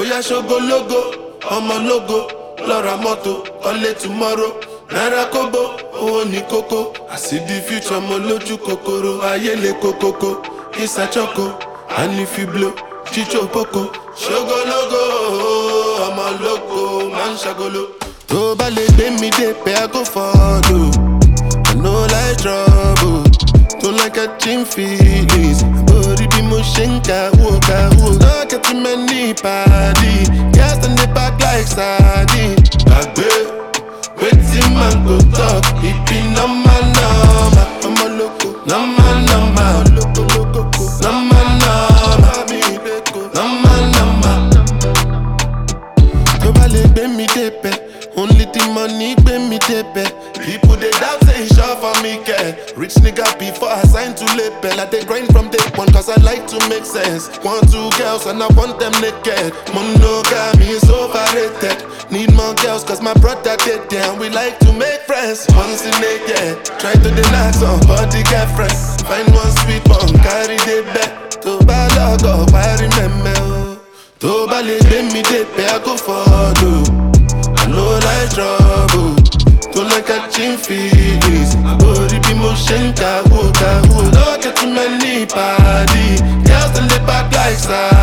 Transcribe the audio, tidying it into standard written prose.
Oya ṣogo logo, ọmọ logo, lọ́ra mọ́tò, ọlé tomorrow. Naira kobo, owó ní kókó. I see the future, mo lójú kòkòrò. Ayé le kókókó, Isa choco. And if you blow, chicho poco. Ṣogo logo, ọmọ logo, man ṣagolo. Tó bá lè gbé mi dé pé I go follow. I no like trouble. Don't like catching feelings. Body be mo ṣe ń kàwó. No getting many party. Girls in the back like sardine. Gbàgbé, wetin man go talk. It be normal. Ọmọ loco, normal. Tó bá lè gbé mi débẹ̀, only the money gbé mi débẹ̀. People they doubt say it's sure for me, care. Rich nigga before I sign to label. I dey grind from day one cause I like to make sense. 1, 2 girls and I want them naked. Monogamy is overrated. Need more girls cause my brother dead there. We like to make friends once in a year. Try to deny somebody get friends. Find one sweet one, carry the bed. Tó bá lọ́gọ̀ wá remember. Tó bá lè gbé mi débẹ̀ I go follow. I no like trouble. Don't like catching feelings. Body be mo ṣe ń kàwó. No get too many party. Girls in the back like sardine.